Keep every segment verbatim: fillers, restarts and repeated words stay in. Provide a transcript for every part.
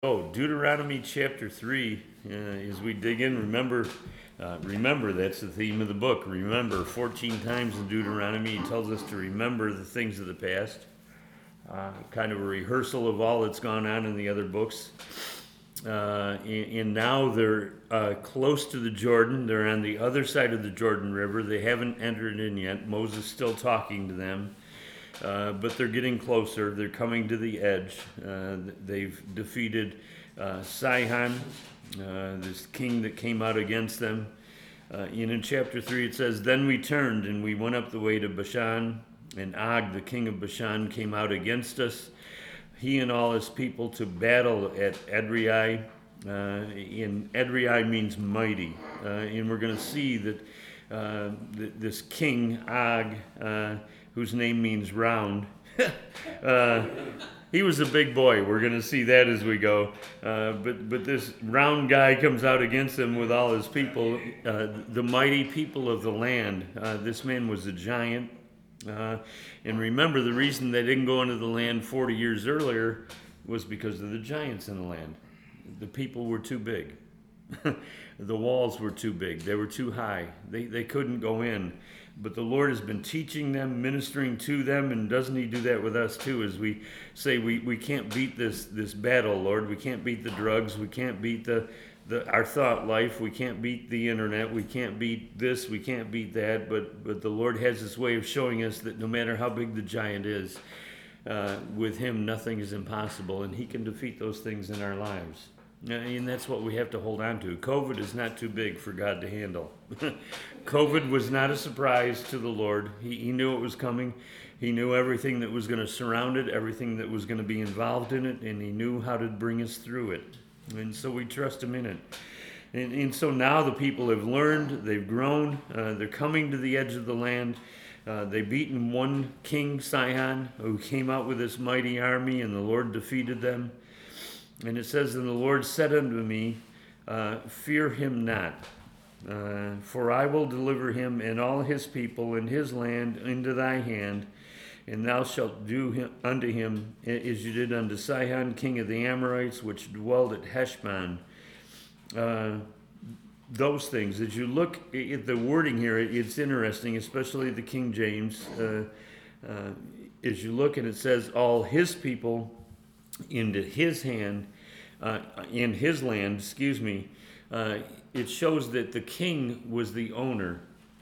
Oh, Deuteronomy chapter three, uh, as we dig in, remember, uh, remember, that's the theme of the book. Remember, fourteen times in Deuteronomy, he tells us to remember the things of the past. Uh, kind of a rehearsal of all that's gone on in the other books. Uh, and, and now they're uh, close to the Jordan. They're on the other side of the Jordan River. They haven't entered in yet. Moses still talking to them. Uh, but they're getting closer. They're coming to the edge. Uh, they've defeated uh, Sihon, uh, this king that came out against them. Uh, and in chapter three it says, "Then we turned and we went up the way to Bashan, and Og, the king of Bashan, came out against us, he and all his people, to battle at Edrei." Uh, and Edrei means mighty. Uh, and we're going to see that uh, th- this king, Og, uh, whose name means round. uh, he was a big boy. We're going to see that as we go. Uh, but but this round guy comes out against him with all his people, uh, the mighty people of the land. Uh, this man was a giant. Uh, and remember, the reason they didn't go into the land forty years earlier was because of the giants in the land. The people were too big. The walls were too big. They were too high. They, they couldn't go in. But the Lord has been teaching them, ministering to them, and doesn't he do that with us too, as we say we, we can't beat this this battle, Lord. We can't beat the drugs. We can't beat the, the our thought life. We can't beat the internet. We can't beat this. We can't beat that. But, but the Lord has this way of showing us that no matter how big the giant is, uh, with him nothing is impossible, and he can defeat those things in our lives. And that's what we have to hold on to. COVID is not too big for God to handle. COVID was not a surprise to the Lord. He, he knew it was coming. He knew everything that was going to surround it, everything that was going to be involved in it, and he knew how to bring us through it. And so we trust him in it. And, and so now the people have learned, they've grown, uh, they're coming to the edge of the land. Uh, they've beaten one king, Sihon, who came out with this mighty army, and the Lord defeated them. And it says, "And the Lord said unto me, uh, Fear him not, uh, for I will deliver him and all his people and his land into thy hand, and thou shalt do him, unto him as you did unto Sihon, king of the Amorites, which dwelled at Heshbon." Uh, those things, as you look at the wording here, it's interesting, especially the King James. Uh, uh, as you look and it says, "all his people into his hand, uh, in his land," excuse me, uh, it shows that the king was the owner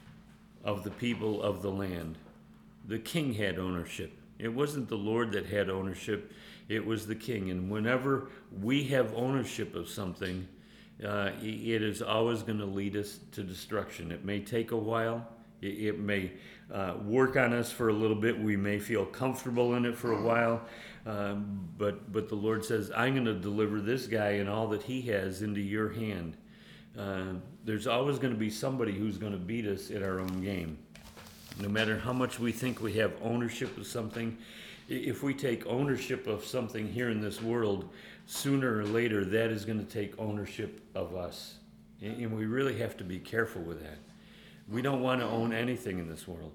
of the people of the land. The king had ownership. It wasn't the Lord that had ownership, it was the king. And whenever we have ownership of something, uh, it is always going to lead us to destruction. It may take a while. It, it may uh, work on us for a little bit. We may feel comfortable in it for a while. Um, but but the Lord says, "I'm going to deliver this guy and all that he has into your hand." Uh, there's always going to be somebody who's going to beat us at our own game. No matter how much we think we have ownership of something, if we take ownership of something here in this world, sooner or later that is going to take ownership of us. And we really have to be careful with that. We don't want to own anything in this world.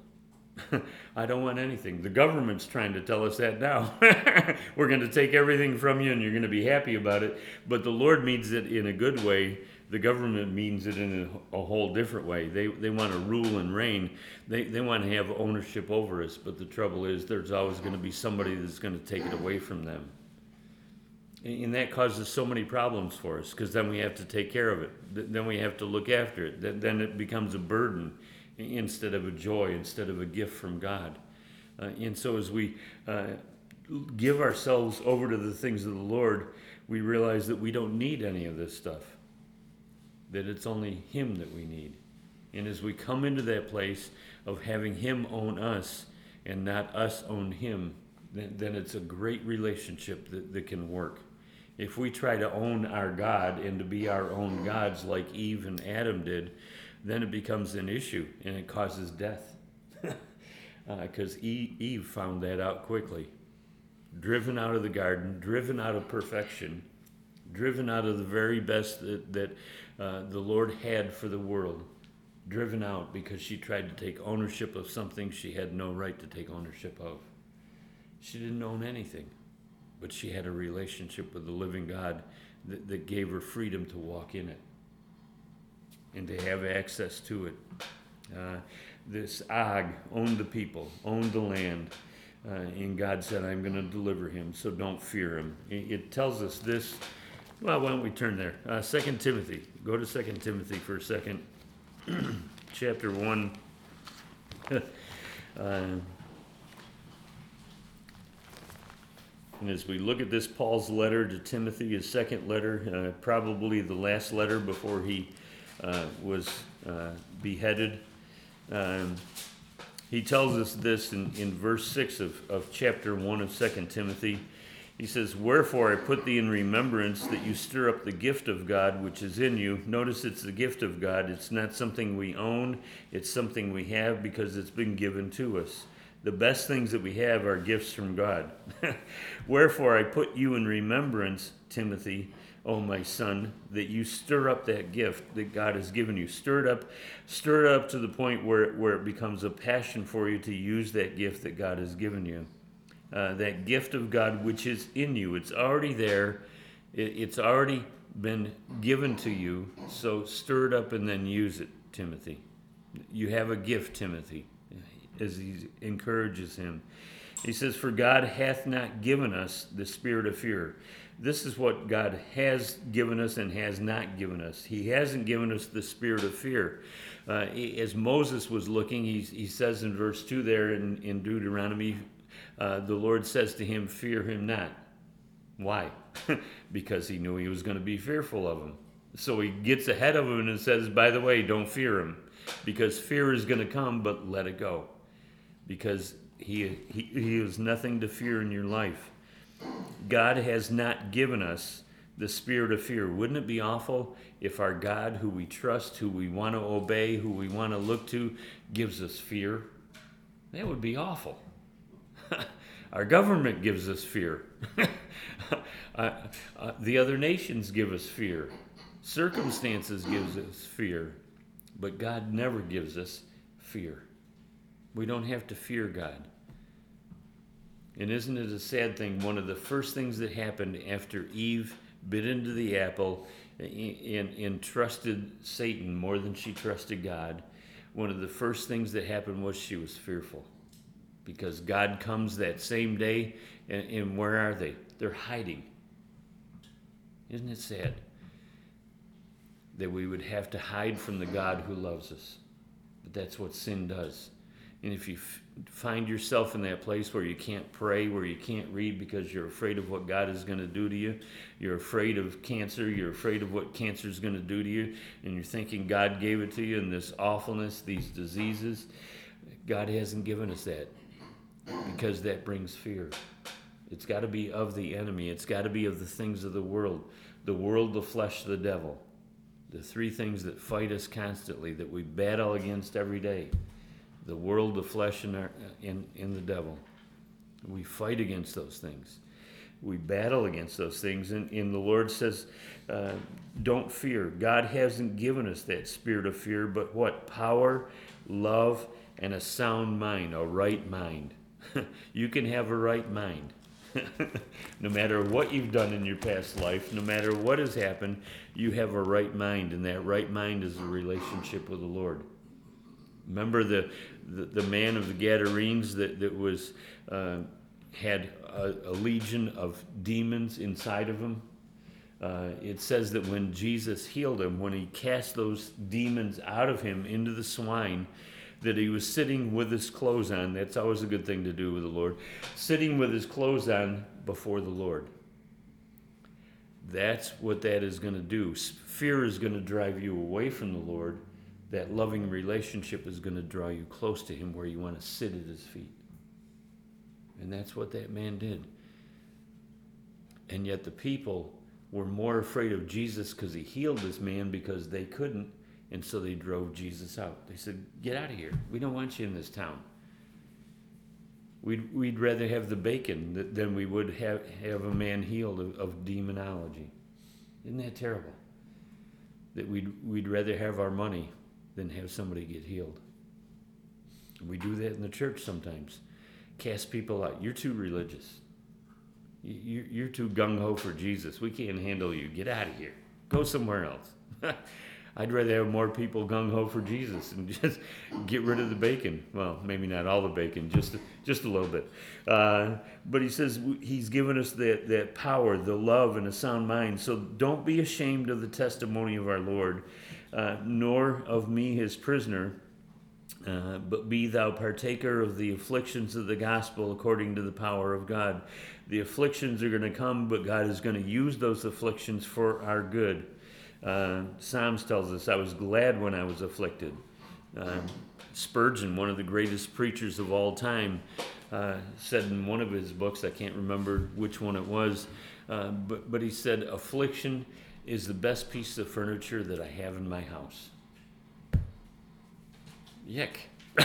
I don't want anything. The government's trying to tell us that now. We're going to take everything from you and you're going to be happy about it. But the Lord means it in a good way. The government means it in a, a whole different way. They they want to rule and reign. They they want to have ownership over us. But the trouble is there's always going to be somebody that's going to take it away from them. And that causes so many problems for us, because then we have to take care of it. Then we have to look after it. Then it becomes a burden instead of a joy, instead of a gift from God. Uh, and so as we uh, give ourselves over to the things of the Lord, we realize that we don't need any of this stuff, that it's only him that we need. And as we come into that place of having him own us and not us own him, then, then it's a great relationship that, that can work. If we try to own our God and to be our own gods like Eve and Adam did, then it becomes an issue and it causes death. Because uh, Eve found that out quickly. Driven out of the garden, driven out of perfection, driven out of the very best that, that uh, the Lord had for the world. Driven out because she tried to take ownership of something she had no right to take ownership of. She didn't own anything. but she had a relationship with the living God that, that gave her freedom to walk in it and to have access to it. Uh, this Og owned the people, owned the land, uh, and God said, I'm going to deliver him, so don't fear him. It, it tells us this. Well, why don't we turn there? Uh, Second Timothy. Go to Second Timothy for a second. Chapter one. uh, and as we look at this, Paul's letter to Timothy, his second letter, uh, probably the last letter before he uh, was uh, beheaded. Um, he tells us this in, in verse six of, of chapter one of Second Timothy. He says, wherefore I put thee in remembrance that you stir up the gift of God which is in you. Notice it's the gift of God. It's not something we own. It's something we have because it's been given to us. The best things that we have are gifts from God. Wherefore I put you in remembrance, Timothy, O my son, that you stir up that gift that God has given you. Stir it up, stir it up to the point where, where it becomes a passion for you to use that gift that God has given you. Uh, that gift of God which is in you. It's already there. It, it's already been given to you. So stir it up and then use it, Timothy. You have a gift, Timothy, as he encourages him. He says, for God hath not given us the spirit of fear. This is what God has given us and has not given us. He hasn't given us the spirit of fear. Uh, as Moses was looking, he, he says in verse two there in, in Deuteronomy, Uh, the Lord says to him, fear him not. Why? Because he knew he was going to be fearful of him. So he gets ahead of him and says, by the way, don't fear him. Because fear is going to come, but let it go. Because he, he, he has nothing to fear in your life. God has not given us the spirit of fear. Wouldn't it be awful if our God, who we trust, who we want to obey, who we want to look to, gives us fear? That would be awful. Our government gives us fear. uh, uh, the other nations give us fear. Circumstances gives us fear. But God never gives us fear. We don't have to fear God. And isn't it a sad thing? One of the first things that happened after Eve bit into the apple and, and trusted Satan more than she trusted God, one of the first things that happened was she was fearful. Because God comes that same day, and, and where are they? They're hiding. Isn't it sad that we would have to hide from the God who loves us? But that's what sin does. And if you f- find yourself in that place where you can't pray, where you can't read because you're afraid of what God is going to do to you, you're afraid of cancer, you're afraid of what cancer is going to do to you, and you're thinking God gave it to you in this awfulness, these diseases, God hasn't given us that. Because that brings fear. It's got to be of the enemy. It's got to be of the things of the world. The world, the flesh, the devil. The three things that fight us constantly, that we battle against every day. The world, the flesh, and, our, and, and the devil. We fight against those things. We battle against those things. And, and the Lord says, uh, don't fear. God hasn't given us that spirit of fear, but what? Power, love, and a sound mind, a right mind. You can have a right mind. No matter what you've done in your past life, no matter what has happened, you have a right mind, and that right mind is a relationship with the Lord. Remember the the, the man of the Gadarenes that, that was uh, had a, a legion of demons inside of him? Uh, it says that when Jesus healed him, when he cast those demons out of him into the swine, that he was sitting with his clothes on. That's always a good thing to do with the Lord. Sitting with his clothes on before the Lord. That's what that is going to do. Fear is going to drive you away from the Lord. That loving relationship is going to draw you close to him where you want to sit at his feet. And that's what that man did. And yet the people were more afraid of Jesus because he healed this man because they couldn't. And so they drove Jesus out. They said, get out of here. We don't want you in this town. We'd, we'd rather have the bacon than we would have, have a man healed of, of demonology. Isn't that terrible? That we'd, we'd rather have our money than have somebody get healed. We do that in the church sometimes. Cast people out. You're too religious. You- You're too gung-ho for Jesus. We can't handle you. Get out of here. Go somewhere else. I'd rather have more people gung-ho for Jesus and just get rid of the bacon. Well, maybe not all the bacon, just just a little bit. Uh, but he says he's given us that, that power, the love, and a sound mind. So don't be ashamed of the testimony of our Lord, uh, nor of me, his prisoner, uh, but be thou partaker of the afflictions of the gospel according to the power of God. The afflictions are going to come, but God is going to use those afflictions for our good. Uh, Psalms tells us, I was glad when I was afflicted. Uh, Spurgeon, one of the greatest preachers of all time, uh, said in one of his books, I can't remember which one it was, uh, but, but he said, affliction is the best piece of furniture that I have in my house. Yuck.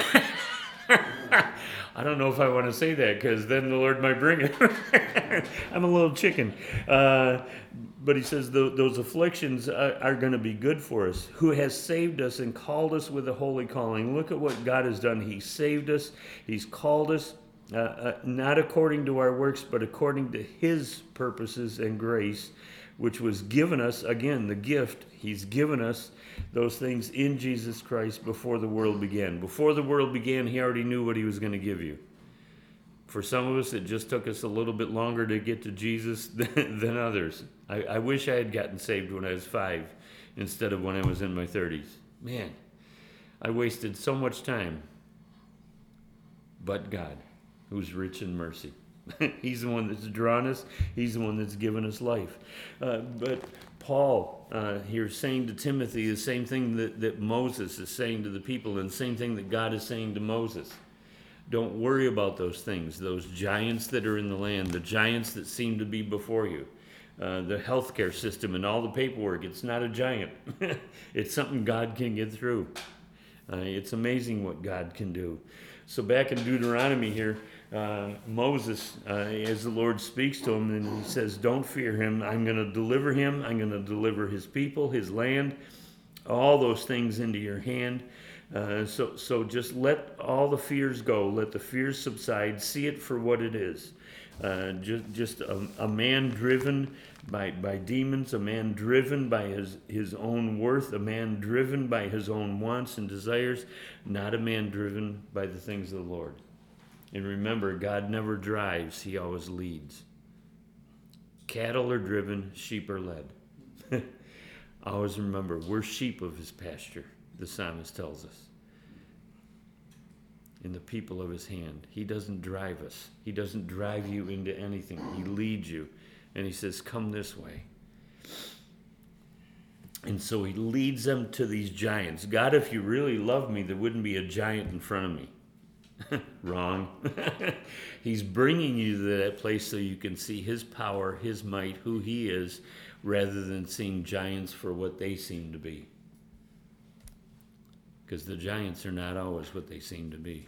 I don't know if I want to say that because then the Lord might bring it. I'm a little chicken. Uh, but he says th- those afflictions are, are going to be good for us. Who has saved us and called us with a holy calling. Look at what God has done. He saved us. He's called us uh, uh, not according to our works, but according to his purposes and grace, which was given us, again, the gift. He's given us those things in Jesus Christ before the world began. Before the world began, he already knew what he was going to give you. For some of us, it just took us a little bit longer to get to Jesus than, than others. I, I wish I had gotten saved when I was five instead of when I was in my thirties. Man, I wasted so much time. But God, who's rich in mercy. He's the one that's drawn us. He's the one that's given us life. Uh, but Paul uh, here saying to Timothy the same thing that, that Moses is saying to the people, and the same thing that God is saying to Moses. Don't worry about those things, those giants that are in the land, the giants that seem to be before you. Uh, the healthcare system and all the paperwork, it's not a giant. It's something God can get through. Uh, it's amazing what God can do. So back in Deuteronomy here, uh, Moses, uh, as the Lord speaks to him, and he says, don't fear him. I'm going to deliver him. I'm going to deliver his people, his land, all those things into your hand. Uh, so, so just let all the fears go. Let the fears subside. See it for what it is. Uh, just just a, a man driven by, by demons, a man driven by his, his own worth, a man driven by his own wants and desires, not a man driven by the things of the Lord. And remember, God never drives, he always leads. Cattle are driven, sheep are led. Always remember, we're sheep of his pasture, the psalmist tells us. In the people of his hand. He doesn't drive us. He doesn't drive you into anything. He leads you. And he says, come this way. And so he leads them to these giants. God, if you really love me, there wouldn't be a giant in front of me. Wrong. He's bringing you to that place so you can see his power, his might, who he is, rather than seeing giants for what they seem to be. Because the giants are not always what they seem to be.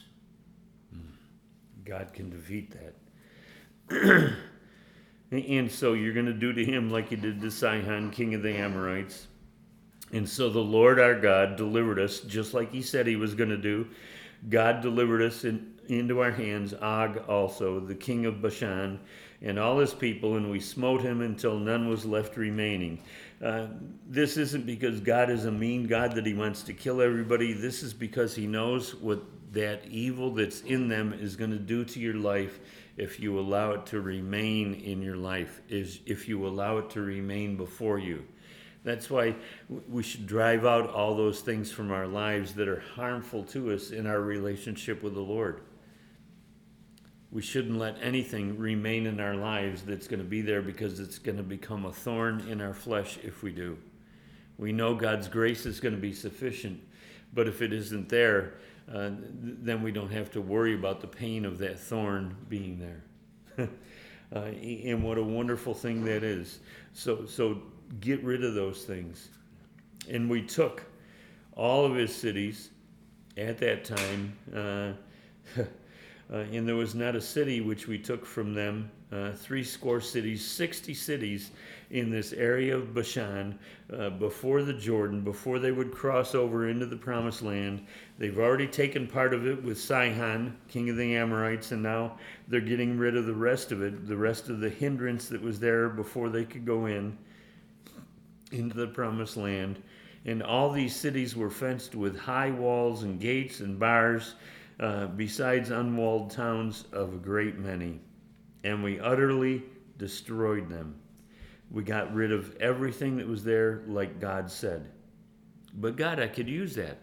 God can defeat that. And so you're going to do to him like you did to Sihon, king of the Amorites. And so the Lord our God delivered us, just like he said he was going to do. God delivered us in, into our hands, Og also, the king of Bashan, and all his people, and we smote him until none was left remaining. Uh, this isn't because God is a mean God that he wants to kill everybody. This is because he knows what that evil that's in them is going to do to your life if you allow it to remain in your life, is if you allow it to remain before you. That's why we should drive out all those things from our lives that are harmful to us in our relationship with the Lord. We shouldn't let anything remain in our lives that's going to be there because it's going to become a thorn in our flesh if we do. We know God's grace is going to be sufficient, but if it isn't there, uh, then we don't have to worry about the pain of that thorn being there. uh, and what a wonderful thing that is. So, so get rid of those things. And we took all of his cities at that time, uh, Uh, and there was not a city which we took from them uh, three score cities, sixty cities in this area of Bashan uh, before the Jordan, before they would cross over into the Promised Land. They've already taken part of it with Sihon, king of the Amorites, and now they're getting rid of the rest of it, the rest of the hindrance that was there before they could go in into the Promised Land. And all these cities were fenced with high walls and gates and bars, uh, besides unwalled towns of a great many. And we utterly destroyed them. We got rid of everything that was there like God said. But God, I could use that.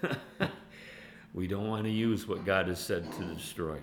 We don't want to use what God has said to destroy.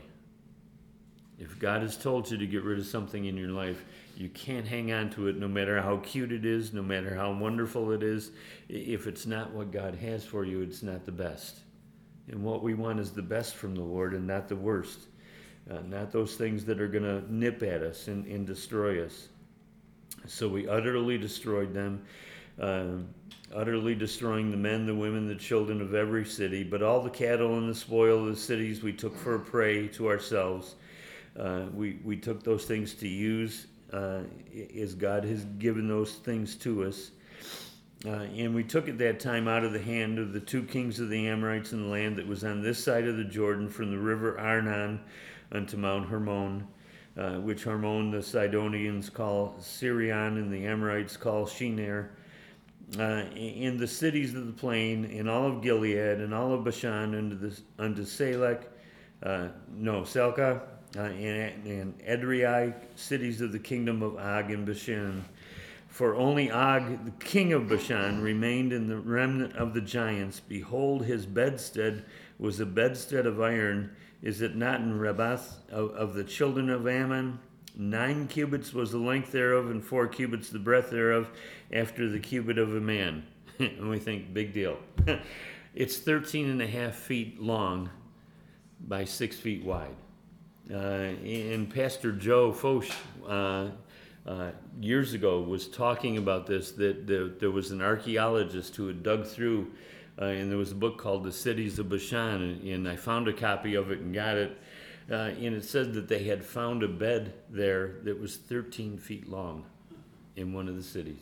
If God has told you to get rid of something in your life, you can't hang on to it no matter how cute it is, no matter how wonderful it is. If it's not what God has for you, it's not the best. And what we want is the best from the Lord and not the worst. Uh, not those things that are going to nip at us and, and destroy us. So we utterly destroyed them, uh, utterly destroying the men, the women, the children of every city. But all the cattle and the spoil of the cities we took for a prey to ourselves. Uh, we, we took those things to use uh, as God has given those things to us. Uh, and we took at that time out of the hand of the two kings of the Amorites in the land that was on this side of the Jordan, from the river Arnon unto Mount Hermon, uh, which Hermon the Sidonians call Sirion and the Amorites call Shinar, uh, in the cities of the plain, in all of Gilead, and all of Bashan, unto, the, unto Salek, uh, no, Selka, uh, and, and Edrei, cities of the kingdom of Og and Bashan. For only Og, the king of Bashan, remained in the remnant of the giants. Behold, his bedstead was a bedstead of iron. Is it not in Rabbath of, of the children of Ammon? Nine cubits was the length thereof, and four cubits the breadth thereof, after the cubit of a man. And we think, big deal. It's thirteen and a half feet long by six feet wide. Uh, and Pastor Joe Foch, uh, uh, years ago, was talking about this, that the, there was an archaeologist who had dug through, uh, and there was a book called The Cities of Bashan, and, and I found a copy of it and got it. Uh, and it said that they had found a bed there that was thirteen feet long in one of the cities.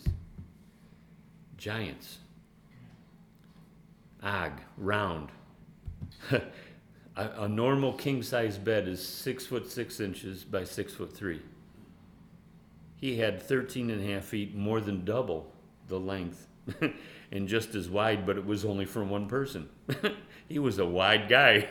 Giants. Og, round. a, a normal king-size bed is six foot six inches by six foot three. He had thirteen and a half feet, more than double the length, and just as wide, but it was only for one person. He was a wide guy.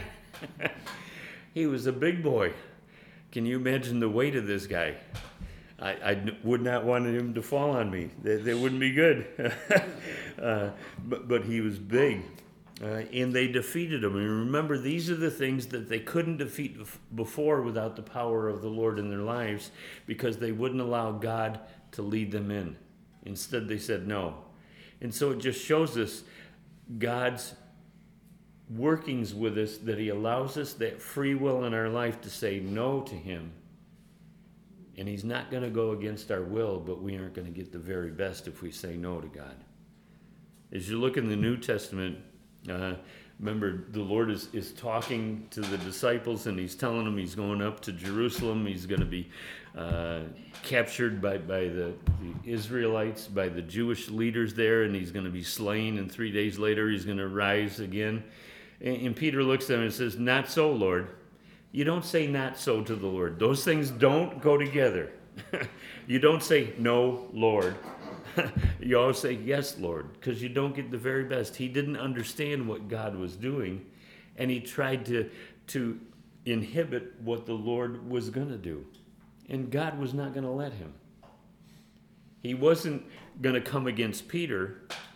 He was a big boy. Can you imagine the weight of this guy? I, I would not want him to fall on me. That, that wouldn't be good. uh, but, but he was big. Uh, and they defeated him. And remember, these are the things that they couldn't defeat before without the power of the Lord in their lives, because they wouldn't allow God to lead them in. Instead, they said no. And so it just shows us God's workings with us, that he allows us that free will in our life to say no to him. And he's not going to go against our will, but we aren't going to get the very best if we say no to God. As you look in the New Testament, uh, remember the Lord is, is talking to the disciples, and he's telling them he's going up to Jerusalem. He's going to be uh, captured by, by the, the Israelites, by the Jewish leaders there, and he's going to be slain, and three days later he's going to rise again. And Peter looks at him and says, "Not so, Lord." You don't say not so to the Lord. Those things don't go together. You don't say, "No, Lord." You always say, "Yes, Lord," because you don't get the very best. He didn't understand what God was doing, and he tried to, to inhibit what the Lord was going to do. And God was not going to let him. He wasn't going to come against Peter.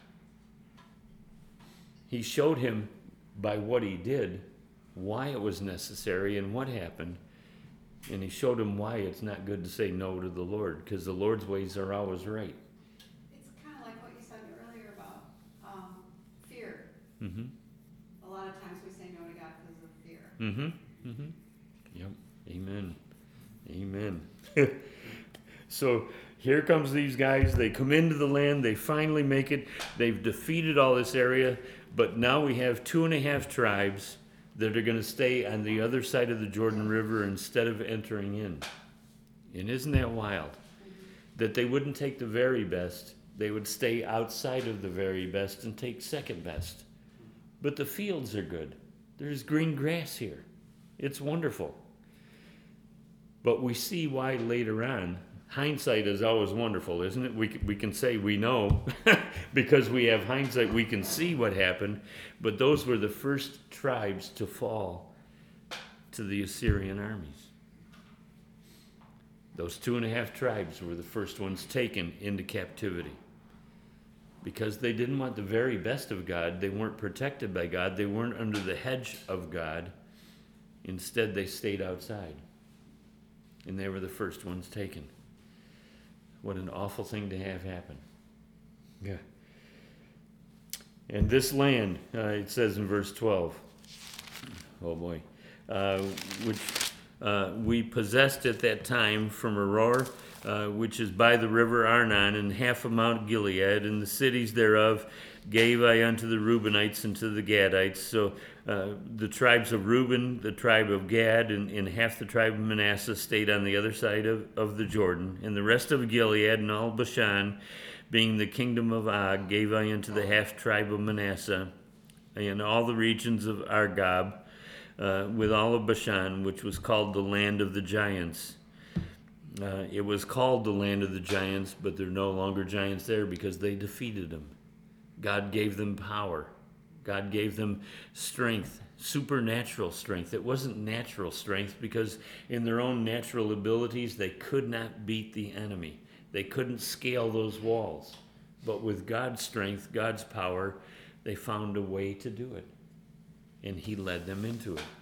He showed him by what he did why it was necessary and what happened. And he showed him why it's not good to say no to the Lord, because the Lord's ways are always right. It's kind of like what you said earlier about um, fear. Mm-hmm. A lot of times we say no to God because of fear. Mm-hmm. Mm-hmm. Yep. Amen. Amen. So here comes these guys. They come into the land. They finally make it. They've defeated all this area. But now we have two and a half tribes that are going to stay on the other side of the Jordan River instead of entering in. And isn't that wild? That they wouldn't take the very best. They would stay outside of the very best and take second best. But the fields are good. There's green grass here. It's wonderful. But we see why later on. Hindsight is always wonderful, isn't it? We, we can say we know because we have hindsight. We can see what happened. But those were the first tribes to fall to the Assyrian armies. Those two and a half tribes were the first ones taken into captivity. Because they didn't want the very best of God. They weren't protected by God. They weren't under the hedge of God. Instead, they stayed outside. And they were the first ones taken. What an awful thing to have happen. Yeah. And this land, uh, it says in verse twelve, oh boy, uh, which uh, we possessed at that time from Aroer, uh, which is by the river Arnon, and half of Mount Gilead, and the cities thereof gave I unto the Reubenites and to the Gadites. So uh, the tribes of Reuben, the tribe of Gad, and, and half the tribe of Manasseh stayed on the other side of, of the Jordan. And the rest of Gilead and all Bashan, being the kingdom of Og, gave I unto the half tribe of Manasseh, and all the regions of Argob, uh, with all of Bashan, which was called the land of the giants. Uh, it was called the land of the giants, but there are no longer giants there because they defeated them. God gave them power. God gave them strength, supernatural strength. It wasn't natural strength because in their own natural abilities, they could not beat the enemy. They couldn't scale those walls. But with God's strength, God's power, they found a way to do it. And he led them into it.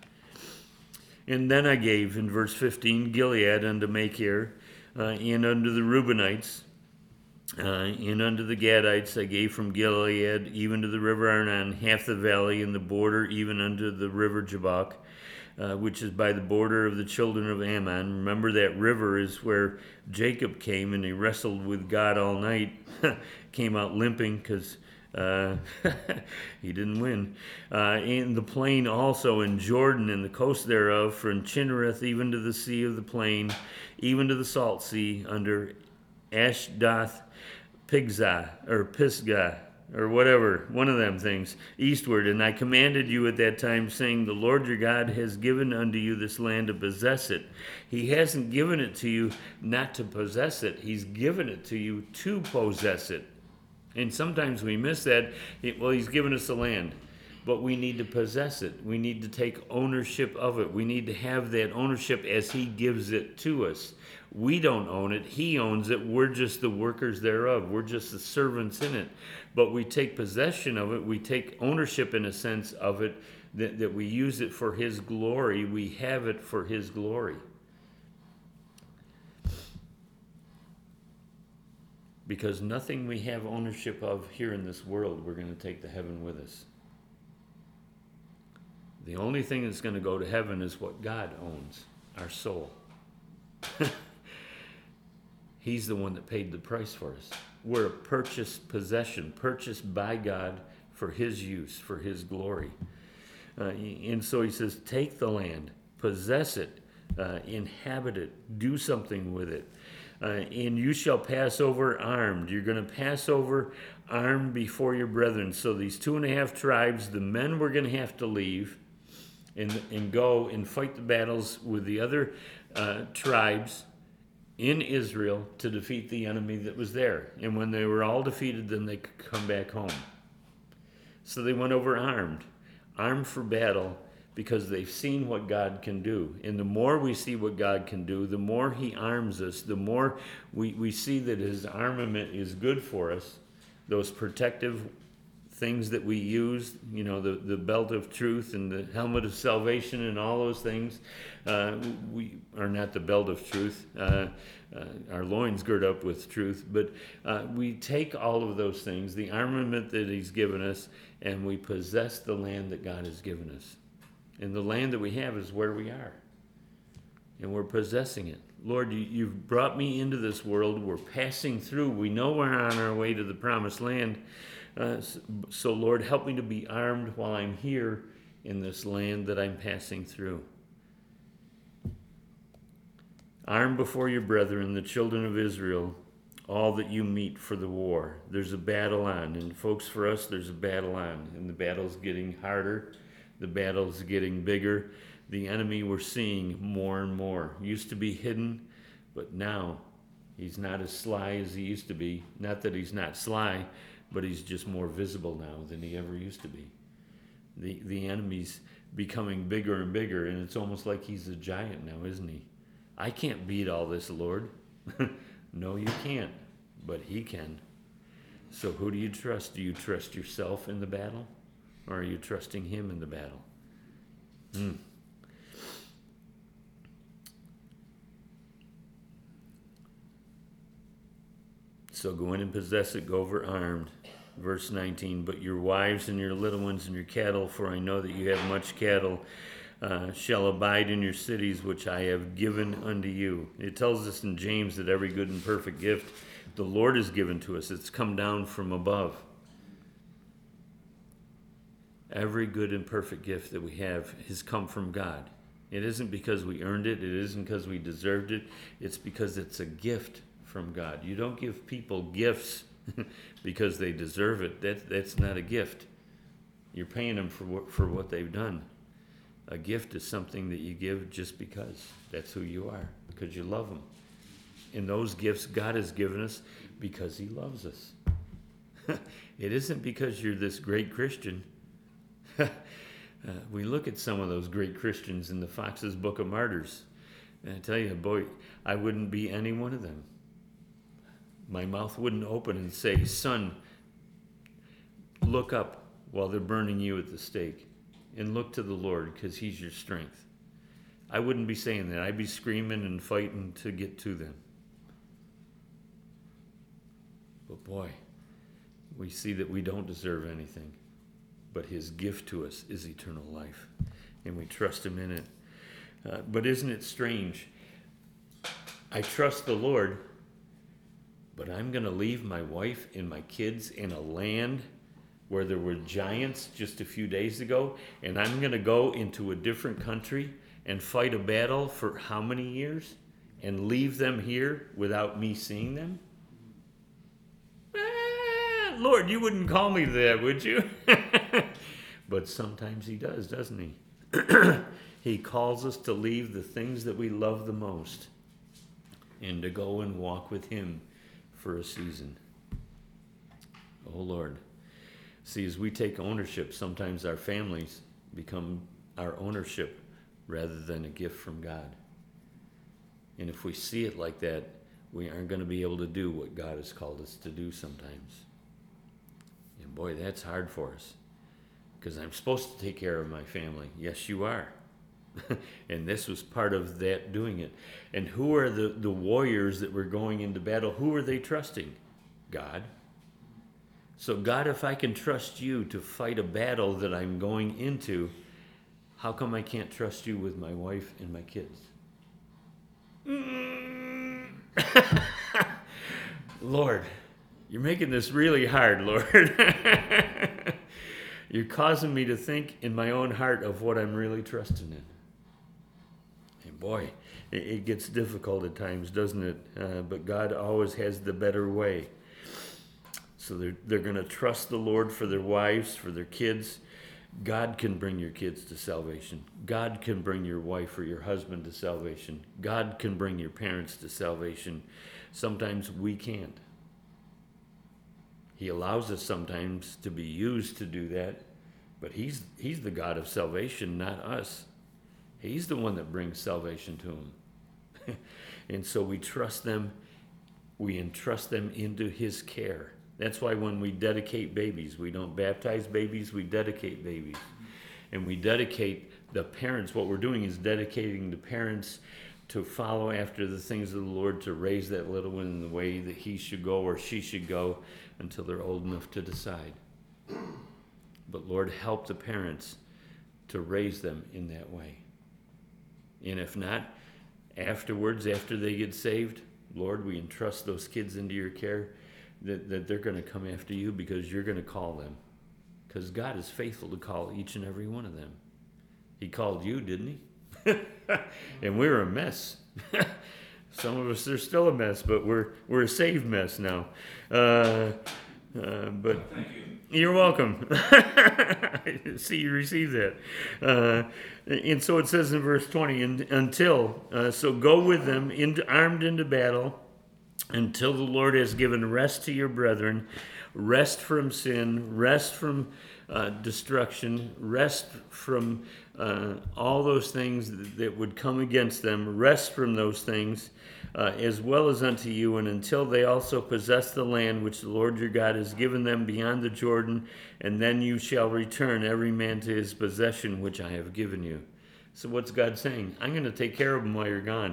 And then I gave, in verse fifteen, Gilead unto Machir, uh, and unto the Reubenites, Uh, and unto the Gadites I gave from Gilead even to the river Arnon, half the valley and the border, even unto the river Jabbok, uh, which is by the border of the children of Ammon. Remember, that river is where Jacob came and he wrestled with God all night. Came out limping because uh, he didn't win. Uh, and the plain also, in Jordan and the coast thereof, from Chinnereth even to the sea of the plain, even to the salt sea, under Ashdoth, Pisgah, or Pisgah, or whatever, one of them things, eastward. And I commanded you at that time, saying, the Lord your God has given unto you this land to possess it. He hasn't given it to you not to possess it. He's given it to you to possess it. And sometimes we miss that. Well, he's given us the land, but we need to possess it. We need to take ownership of it. We need to have that ownership as he gives it to us. We don't own it. He owns it. We're just the workers thereof. We're just the servants in it. But we take possession of it. We take ownership in a sense of it, that, that we use it for his glory. We have it for his glory. Because nothing we have ownership of here in this world, we're going to take to heaven with us. The only thing that's going to go to heaven is what God owns, our soul. He's the one that paid the price for us. We're a purchased possession, purchased by God for his use, for his glory. Uh, and so he says, take the land, possess it, uh, inhabit it, do something with it. Uh, and you shall pass over armed. You're going to pass over armed before your brethren. So these two and a half tribes, the men were going to have to leave and, and go and fight the battles with the other uh, tribes in Israel to defeat the enemy that was there. And when they were all defeated, then they could come back home. So they went over armed, armed for battle, because they've seen what God can do. And the more we see what God can do, the more he arms us, the more we, we see that his armament is good for us. Those protective things that we use, you know, the, the belt of truth and the helmet of salvation and all those things, uh, we are not the belt of truth. Uh, uh, our loins gird up with truth, but uh, we take all of those things, the armament that he's given us, and we possess the land that God has given us. And the land that we have is where we are. And we're possessing it. Lord, you, you've brought me into this world. We're passing through. We know we're on our way to the promised land. Uh, so, so, Lord, help me to be armed while I'm here in this land that I'm passing through. Arm before your brethren, the children of Israel, all that you meet for the war. There's a battle on. And folks, for us, there's a battle on. And the battle's getting harder. The battle's getting bigger. The enemy we're seeing more and more. Used to be hidden, but now he's not as sly as he used to be. Not that he's not sly, but he's just more visible now than he ever used to be. The, the enemy's becoming bigger and bigger, and it's almost like he's a giant now, isn't he? I can't beat all this, Lord. No, you can't, but he can. So who do you trust? Do you trust yourself in the battle, or are you trusting him in the battle? Hmm. So go in and possess it, go over armed. Verse nineteen, but your wives and your little ones and your cattle, for I know that you have much cattle, uh, shall abide in your cities, which I have given unto you. It tells us in James that every good and perfect gift the Lord has given to us. It's come down from above. Every good and perfect gift that we have has come from God. It isn't because we earned it. It isn't because we deserved it. It's because it's a gift from God. You don't give people gifts because they deserve it. That, that's not a gift. You're paying them for what, for what they've done. A gift is something that you give just because. That's who you are, because you love them. And those gifts God has given us because he loves us. It isn't because you're this great Christian. uh, we look at some of those great Christians in the Fox's Book of Martyrs. And I tell you, boy, I wouldn't be any one of them. My mouth wouldn't open and say, son, look up while they're burning you at the stake and look to the Lord because he's your strength. I wouldn't be saying that. I'd be screaming and fighting to get to them. But boy, we see that we don't deserve anything, but his gift to us is eternal life, and we trust him in it. Uh, but isn't it strange? I trust the Lord, but I'm going to leave my wife and my kids in a land where there were giants just a few days ago, and I'm going to go into a different country and fight a battle for how many years and leave them here without me seeing them? Ah, Lord, you wouldn't call me that, would you? But sometimes he does, doesn't he? He calls us to leave the things that we love the most and to go and walk with him for a season. Oh, Lord. See, as we take ownership, sometimes our families become our ownership rather than a gift from God. And if we see it like that, we aren't going to be able to do what God has called us to do sometimes. And boy, that's hard for us. Because I'm supposed to take care of my family. Yes, you are. And this was part of that doing it. And who are the, the warriors that were going into battle? Who are they trusting? God. So God, if I can trust you to fight a battle that I'm going into, how come I can't trust you with my wife and my kids? Mm. Lord, you're making this really hard, Lord. You're causing me to think in my own heart of what I'm really trusting in. And boy, it, it gets difficult at times, doesn't it? Uh, but God always has the better way. So they're, they're going to trust the Lord for their wives, for their kids. God can bring your kids to salvation. God can bring your wife or your husband to salvation. God can bring your parents to salvation. Sometimes we can't. He allows us sometimes to be used to do that, but he's he's the God of salvation, not us. He's the one that brings salvation to them. And so we trust them, we entrust them into his care. That's why when we dedicate babies, we don't baptize babies, we dedicate babies. And we dedicate the parents. What we're doing is dedicating the parents to follow after the things of the Lord, to raise that little one in the way that he should go or she should go until they're old enough to decide. But Lord, help the parents to raise them in that way. And if not, afterwards, after they get saved, Lord, we entrust those kids into your care, that, that they're going to come after you because you're going to call them. Because God is faithful to call each and every one of them. He called you, didn't he? And we were a mess. Some of us are still a mess, but we're we're a saved mess now. Uh, uh, but Thank you. you're welcome. See, you received that. Uh, and so it says in verse twenty, and, until, uh, so go with them into, armed into battle until the Lord has given rest to your brethren, rest from sin, rest from uh, destruction, rest from uh, all those things that would come against them, rest from those things, uh, as well as unto you, and until they also possess the land which the Lord your God has given them beyond the Jordan, and then you shall return every man to his possession which I have given you. So what's God saying? I'm going to take care of them while you're gone.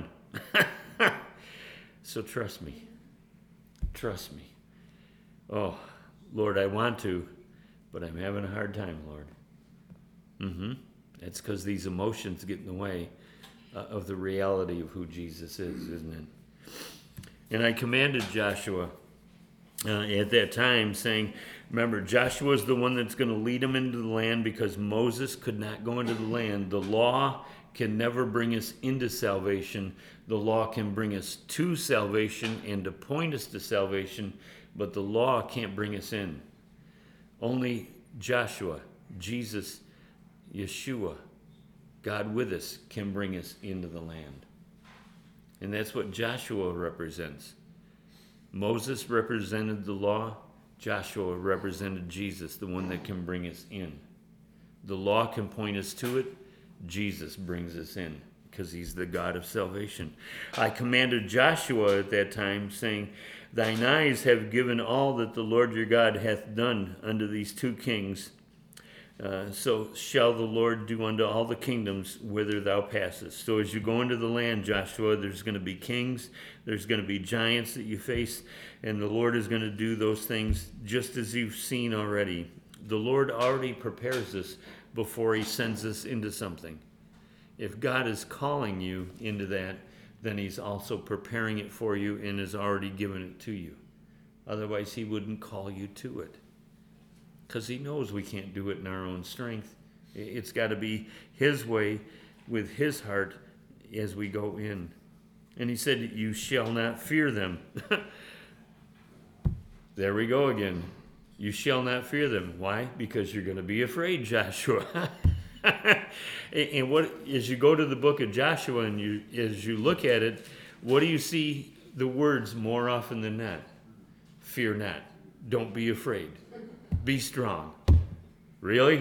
So trust me. Trust me. Oh, Lord, I want to, but I'm having a hard time, Lord. Mm-hmm. That's because these emotions get in the way uh, of the reality of who Jesus is, isn't it? And I commanded Joshua uh, at that time, saying, remember, Joshua is the one that's going to lead them into the land because Moses could not go into the land. The law can never bring us into salvation. The law can bring us to salvation and to point us to salvation, but the law can't bring us in. Only Joshua, Jesus, Yeshua, God with us, can bring us into the land. And that's what Joshua represents. Moses represented the law. Joshua represented Jesus, the one that can bring us in. The law can point us to it. Jesus brings us in because he's the God of salvation. I commanded Joshua at that time, saying, thine eyes have given all that the Lord your God hath done unto these two kings. Uh, so shall the Lord do unto all the kingdoms whither thou passest. So as you go into the land, Joshua, there's going to be kings, there's going to be giants that you face, and the Lord is going to do those things just as you've seen already. The Lord already prepares us before he sends us into something. If God is calling you into that, then he's also preparing it for you and has already given it to you. Otherwise, he wouldn't call you to it. Because he knows we can't do it in our own strength. It's got to be his way with his heart as we go in. And he said, you shall not fear them. There we go again. You shall not fear them. Why? Because you're going to be afraid, Joshua. And what, as you go to the book of Joshua and you, as you look at it, what do you see the words more often than not? Fear not. Don't be afraid. Be strong. Really?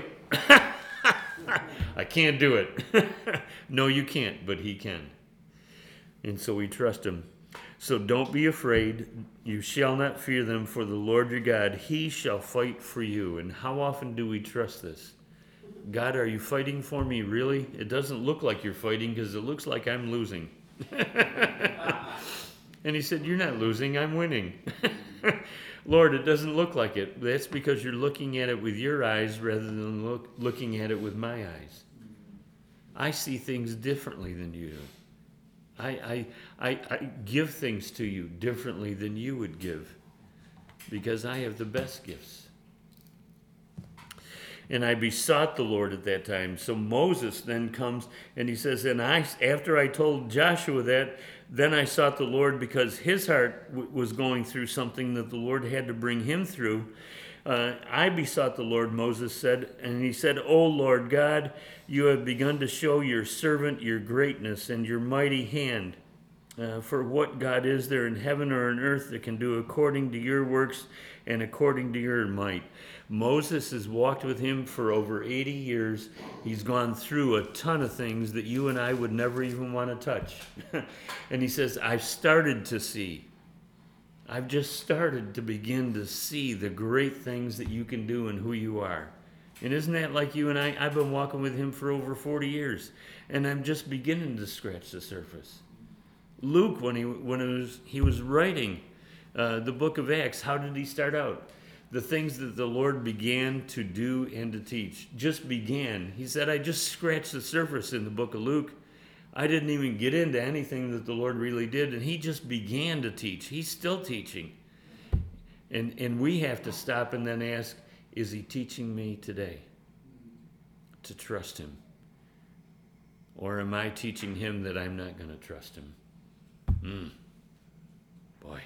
I can't do it. No, you can't, but he can. And so we trust him. So don't be afraid. You shall not fear them, for the Lord your God, he shall fight for you. And how often do we trust this? God, are you fighting for me? Really? It doesn't look like you're fighting because it looks like I'm losing. And he said, you're not losing, I'm winning. Lord, it doesn't look like it. That's because you're looking at it with your eyes rather than look, looking at it with my eyes. I see things differently than you do. I, I, I, I give things to you differently than you would give because I have the best gifts. And I besought the Lord at that time. So Moses then comes and he says, and I, after I told Joshua that, then I sought the Lord because his heart w- was going through something that the Lord had to bring him through. Uh, I besought the Lord, Moses said, and he said, O Lord God, you have begun to show your servant your greatness and your mighty hand. Uh, for what God is there in heaven or on earth that can do according to your works and according to your might? Moses has walked with him for over eighty years. He's gone through a ton of things that you and I would never even want to touch. And he says, I've started to see. I've just started to begin to see the great things that you can do and who you are. And isn't that like you and I? I've been walking with him for over forty years, and I'm just beginning to scratch the surface. Luke, when he when it was, he was writing uh, the book of Acts, how did he start out? The things that the Lord began to do and to teach. Just began. He said, I just scratched the surface in the book of Luke. I didn't even get into anything that the Lord really did, and he just began to teach. He's still teaching. And, and we have to stop and then ask, is he teaching me today to trust him? Or am I teaching him that I'm not going to trust him? Mm. Boy,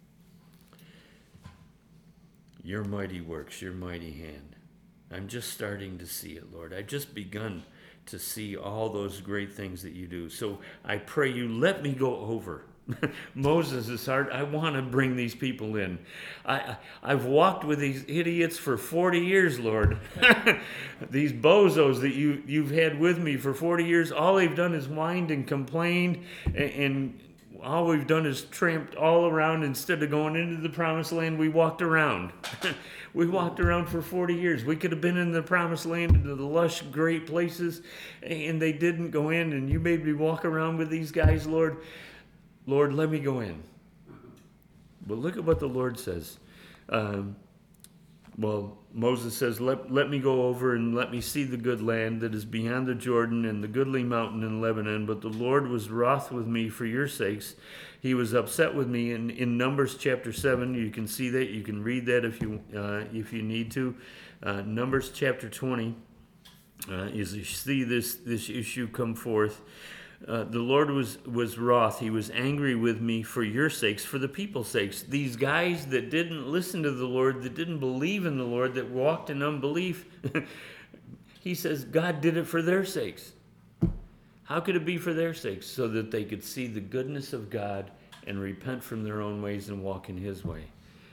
your mighty works, your mighty hand. I'm just starting to see it, Lord. I've just begun to see all those great things that you do. So I pray you let me go over Moses' heart. I want to bring these people in. I, I've walked with these idiots for forty years, Lord. These bozos that you, you've had with me for forty years, all they've done is whined and complained, and, and all we've done is tramped all around. Instead of going into the promised land, we walked around. We walked around for forty years. We could have been in the promised land, into the lush, great places, and they didn't go in, and you made me walk around with these guys, Lord. Lord, let me go in. But look at what the Lord says. Um, well, Moses says, let, let me go over and let me see the good land that is beyond the Jordan and the goodly mountain in Lebanon. But the Lord was wroth with me for your sakes. He was upset with me. In, in Numbers chapter seven, you can see that. You can read that if you uh, if you need to. Uh, Numbers chapter twenty, uh, as you see this, this issue come forth. Uh, the Lord was, was wroth. He was angry with me for your sakes, for the people's sakes. These guys that didn't listen to the Lord, that didn't believe in the Lord, that walked in unbelief, he says God did it for their sakes. How could it be for their sakes? So that they could see the goodness of God and repent from their own ways and walk in his way.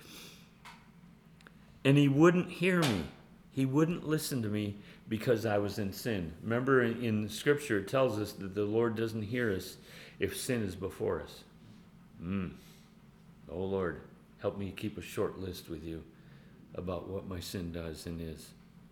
And he wouldn't hear me. He wouldn't listen to me because I was in sin. Remember, in, in Scripture, it tells us that the Lord doesn't hear us if sin is before us. Mm. Oh, Lord, help me keep a short list with you about what my sin does and is.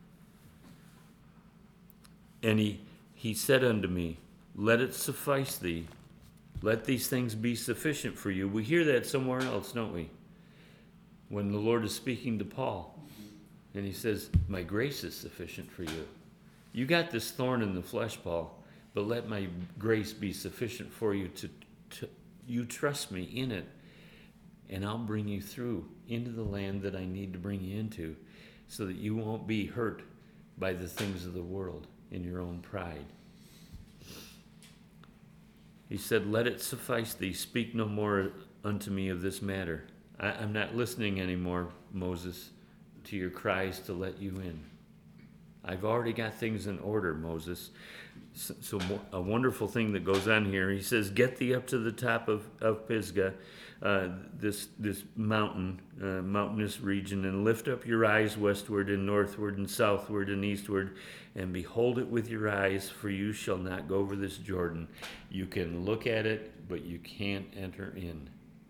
And he, he said unto me, let it suffice thee. Let these things be sufficient for you. We hear that somewhere else, don't we? When the Lord is speaking to Paul. And he says, my grace is sufficient for you. You got this thorn in the flesh, Paul, but let my grace be sufficient for you to, to you trust me in it, and I'll bring you through into the land that I need to bring you into so that you won't be hurt by the things of the world in your own pride. He said, let it suffice thee, speak no more unto me of this matter. I, I'm not listening anymore, Moses, to your cries to let you in. I've already got things in order, Moses. So, so a wonderful thing that goes on here. He says, get thee up to the top of, of Pisgah, uh, this this mountain, uh, mountainous region, and lift up your eyes westward and northward and southward and eastward, and behold it with your eyes, for you shall not go over this Jordan. You can look at it, but you can't enter in.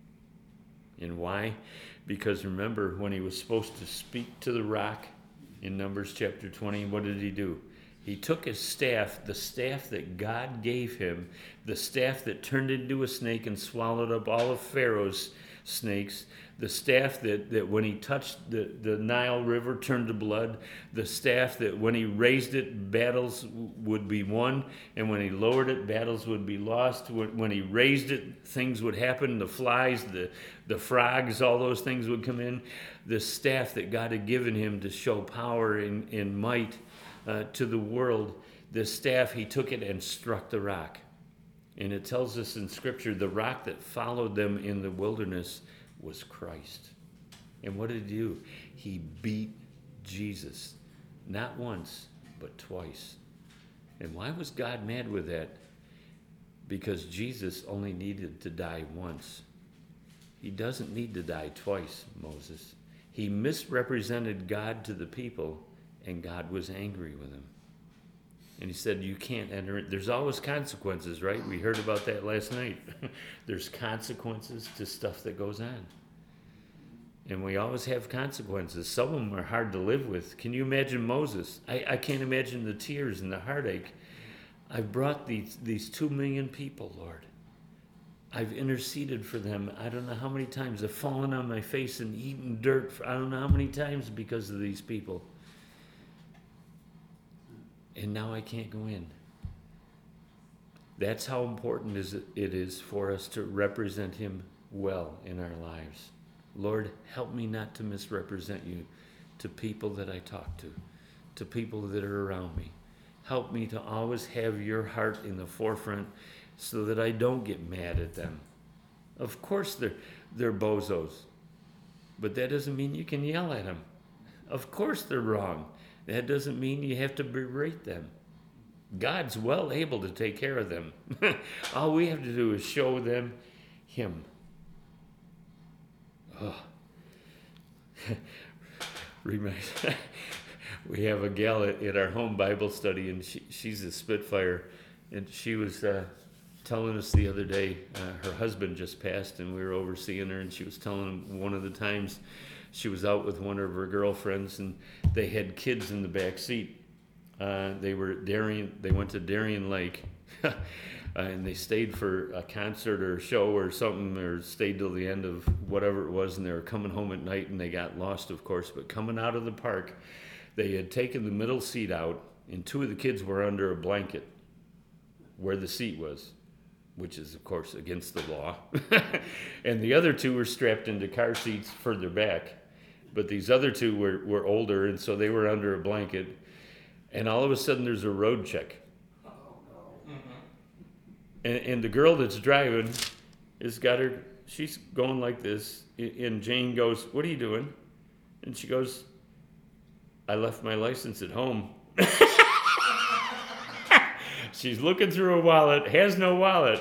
And why? Because remember, when he was supposed to speak to the rock in Numbers chapter twenty, what did he do? He took his staff, the staff that God gave him, the staff that turned into a snake and swallowed up all of Pharaoh's snakes, the staff that, that when he touched the, the Nile River turned to blood, the staff that when he raised it, battles would be won, and when he lowered it, battles would be lost. When he raised it, things would happen, the flies, the, the frogs, all those things would come in. The staff that God had given him to show power and, and might uh, to the world, the staff, he took it and struck the rock. And it tells us in Scripture, the rock that followed them in the wilderness was Christ. And what did he do? He beat Jesus. Not once, but twice. And why was God mad with that? Because Jesus only needed to die once. He doesn't need to die twice, Moses. He misrepresented God to the people, and God was angry with him. And he said, you can't enter it. There's always consequences, right? We heard about that last night. There's consequences to stuff that goes on. And we always have consequences. Some of them are hard to live with. Can you imagine Moses? I, I can't imagine the tears and the heartache. I've brought these, these two million people, Lord. I've interceded for them. I don't know how many times. I've fallen on my face and eaten dirt. For, I don't know how many times because of these people. And now I can't go in. That's how important it is for us to represent him well in our lives. Lord, help me not to misrepresent you to people that I talk to, to people that are around me. Help me to always have your heart in the forefront so that I don't get mad at them. Of course they're, they're bozos. But that doesn't mean you can yell at them. Of course they're wrong. That doesn't mean you have to berate them. God's well able to take care of them. All we have to do is show them Him. Oh. We have a gal at, at our home Bible study, and she, she's a Spitfire. And she was uh, telling us the other day, uh, her husband just passed, and we were overseeing her, and she was telling him one of the times she was out with one of her girlfriends, and they had kids in the back seat. Uh, they were Darien. They went to Darien Lake, uh, and they stayed for a concert or a show or something, or stayed till the end of whatever it was. And they were coming home at night, and they got lost, of course. But coming out of the park, they had taken the middle seat out, and two of the kids were under a blanket where the seat was, which is, of course, against the law. And the other two were strapped into car seats further back. But these other two were, were older, and so they were under a blanket. And all of a sudden, there's a road check. Oh, no. Mm-hmm. And, and the girl that's driving has got her, she's going like this. And Jane goes, "What are you doing?" And she goes, "I left my license at home." She's looking through her wallet, has no wallet.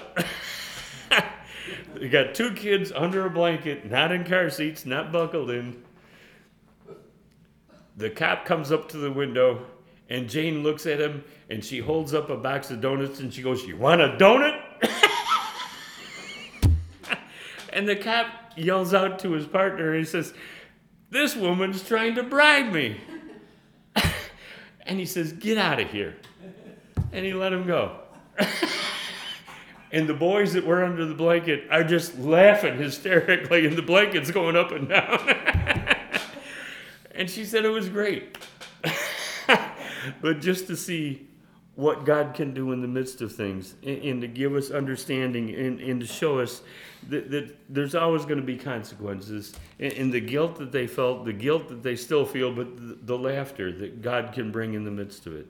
You got two kids under a blanket, not in car seats, not buckled in. The cop comes up to the window, and Jane looks at him, and she holds up a box of donuts, and she goes, "You want a donut?" And the cop yells out to his partner, and he says, "This woman's trying to bribe me." And he says, "Get out of here." And he let him go. And the boys that were under the blanket are just laughing hysterically, and the blanket's going up and down. And she said it was great. But just to see what God can do in the midst of things, and, and to give us understanding, and, and to show us that, that there's always going to be consequences, and, and the guilt that they felt, the guilt that they still feel, but the, the laughter that God can bring in the midst of it.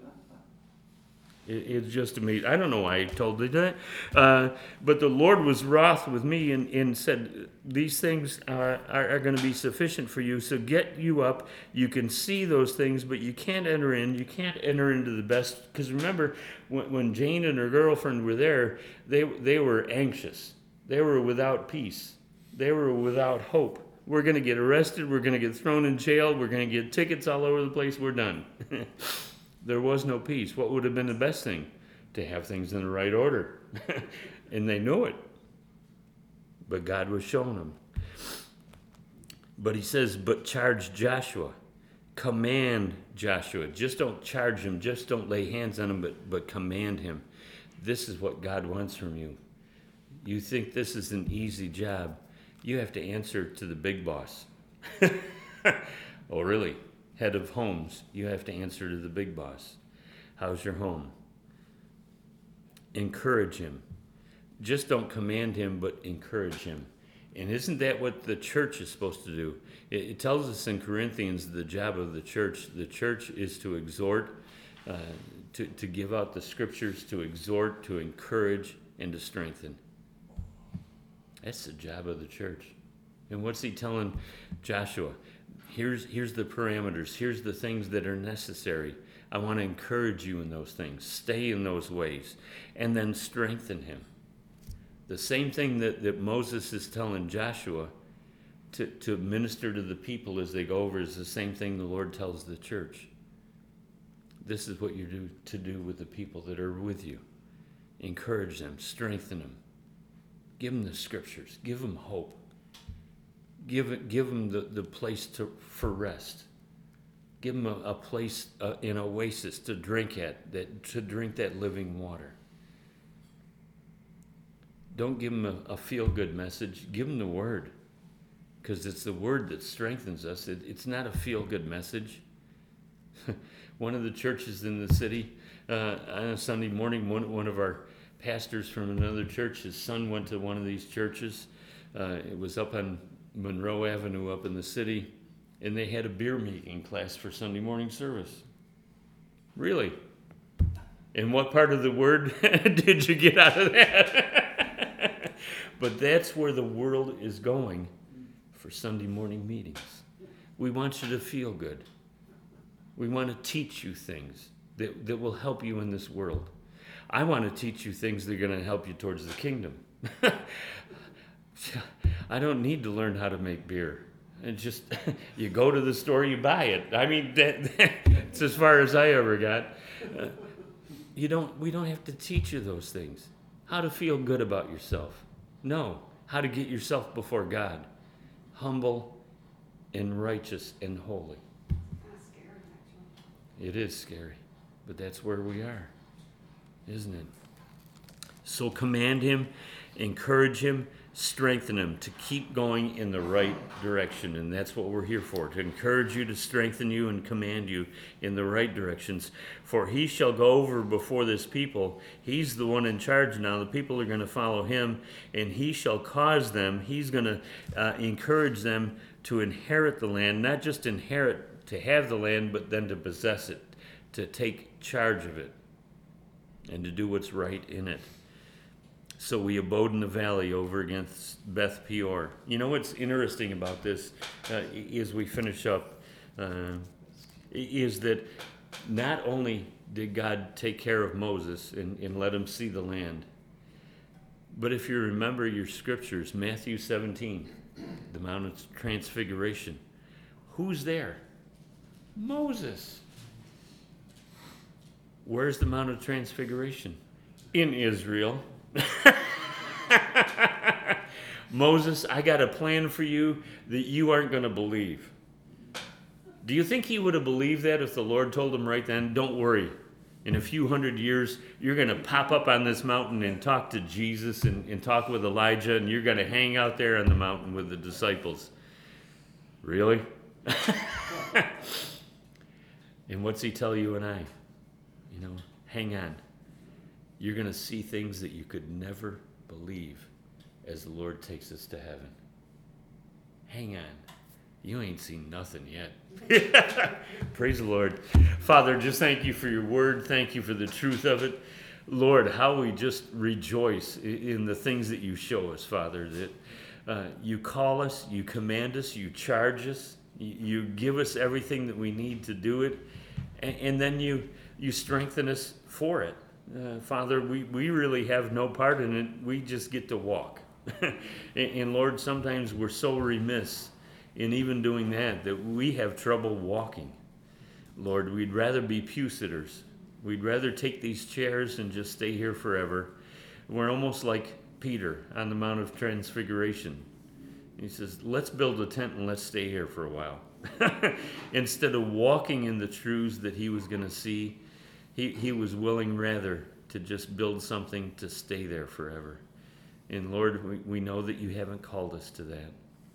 It, it's just amazing. I don't know why he told me that, uh, but the Lord was wroth with me and, and said, "These things are, are, are going to be sufficient for you, so get you up. You can see those things, but you can't enter in. You can't enter into the best." Because remember, when, when Jane and her girlfriend were there, they they were anxious. They were without peace. They were without hope. We're going to get arrested. We're going to get thrown in jail. We're going to get tickets all over the place. We're done. There was no peace. What would have been the best thing? To have things in the right order. And they knew it. But God was showing them. But he says, but charge Joshua. Command Joshua. Just don't charge him. Just don't lay hands on him, but, but command him. This is what God wants from you. You think this is an easy job. You have to answer to the big boss. Oh, really? Head of homes, you have to answer to the big boss. How's your home? Encourage him. Just don't command him, but encourage him. And isn't that what the church is supposed to do? It, it tells us in Corinthians the job of the church. The church is to exhort, uh, to, to give out the scriptures, to exhort, to encourage, and to strengthen. That's the job of the church. And what's he telling Joshua? Here's, here's the parameters. Here's the things that are necessary. I want to encourage you in those things. Stay in those ways. And then strengthen him. The same thing that, that Moses is telling Joshua to, to minister to the people as they go over is the same thing the Lord tells the church. This is what you do to do with the people that are with you. Encourage them. Strengthen them. Give them the scriptures. Give them hope. Give give them the, the place to for rest. Give them a, a place, uh, an oasis to drink at, that to drink that living water. Don't give them a, a feel-good message. Give them the word, because it's the word that strengthens us. It, it's not a feel-good message. One of the churches in the city, uh, on a Sunday morning, one one of our pastors from another church, his son went to one of these churches. Uh, it was up on Monroe Avenue up in the city, and they had a beer making class for Sunday morning service. Really? And what part of the word did you get out of that? But that's where the world is going for Sunday morning meetings. We want you to feel good. We want to teach you things that, that will help you in this world. I want to teach you things that are going to help you towards the kingdom. I don't need to learn how to make beer. It's just, you go to the store, you buy it. I mean, that, that's as far as I ever got. Uh, you don't. We don't have to teach you those things. How to feel good about yourself. No. How to get yourself before God. Humble and righteous and holy. Kind of scary, actually. It is scary, but that's where we are, isn't it? So command him, encourage him, strengthen him to keep going in the right direction. And that's what we're here for, to encourage you, to strengthen you, and command you in the right directions. For he shall go over before this people. He's the one in charge now. The people are going to follow him, and he shall cause them, he's going to uh, encourage them to inherit the land, not just inherit, to have the land, but then to possess it, to take charge of it, and to do what's right in it. So we abode in the valley over against Beth Peor. You know what's interesting about this, uh, as we finish up, uh, is that not only did God take care of Moses and, and let him see the land, but if you remember your scriptures, Matthew seventeen, the Mount of Transfiguration, who's there? Moses. Where's the Mount of Transfiguration? In Israel. Moses, I got a plan for you that you aren't going to believe. Do you think he would have believed that if the Lord told him right then, don't worry, in a few hundred years, you're going to pop up on this mountain and talk to Jesus and, and talk with Elijah, and you're going to hang out there on the mountain with the disciples? Really? And what's he tell you and I? You know, hang on. You're going to see things that you could never believe as the Lord takes us to heaven. Hang on. You ain't seen nothing yet. Praise the Lord. Father, just thank you for your word. Thank you for the truth of it. Lord, how we just rejoice in the things that you show us, Father, that uh, you call us, you command us, you charge us, you give us everything that we need to do it, and, and then you, you strengthen us for it. Uh, Father, we, we really have no part in it. We just get to walk. and, and Lord, sometimes we're so remiss in even doing that that we have trouble walking. Lord, we'd rather be pew sitters. We'd rather take these chairs and just stay here forever. We're almost like Peter on the Mount of Transfiguration. He says, let's build a tent and let's stay here for a while. Instead of walking in the truths that he was going to see, He he was willing rather to just build something to stay there forever. And Lord, we, we know that you haven't called us to that.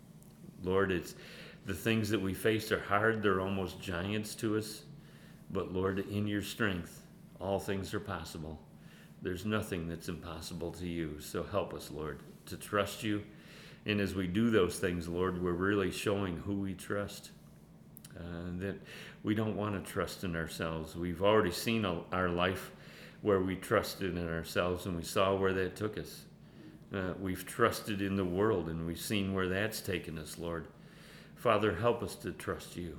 Lord, it's the things that we face are hard. They're almost giants to us. But Lord, in your strength, all things are possible. There's nothing that's impossible to you. So help us, Lord, to trust you. And as we do those things, Lord, we're really showing who we trust. Uh, that we don't want to trust in ourselves. We've already seen a, our life where we trusted in ourselves, and we saw where that took us. Uh, we've trusted in the world, and we've seen where that's taken us, Lord. Father, help us to trust you.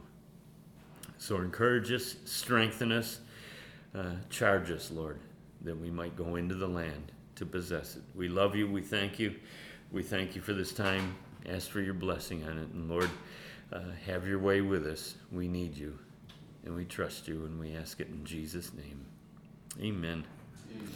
So encourage us, strengthen us, uh, charge us, Lord, that we might go into the land to possess it. We love you. We thank you. We thank you for this time. Ask for your blessing on it. And Lord, uh, have your way with us. We need you, and we trust you, and we ask it in Jesus' name. Amen.